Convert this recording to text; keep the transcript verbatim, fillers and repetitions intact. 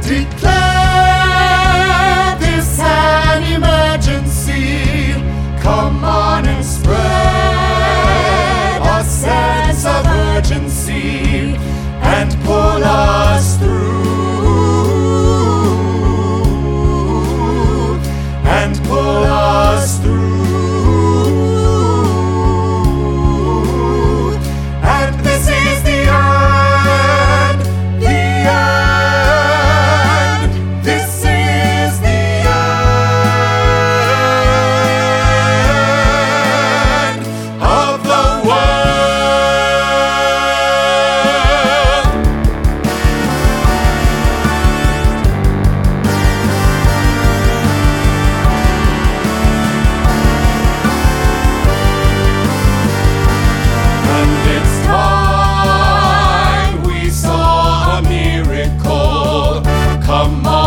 Declare this an emergency. Come on and spread a sense of urgency and pull us through, and pull us through. And this is the end, the end. This is the end of the world. And it's time we saw a miracle. Come on.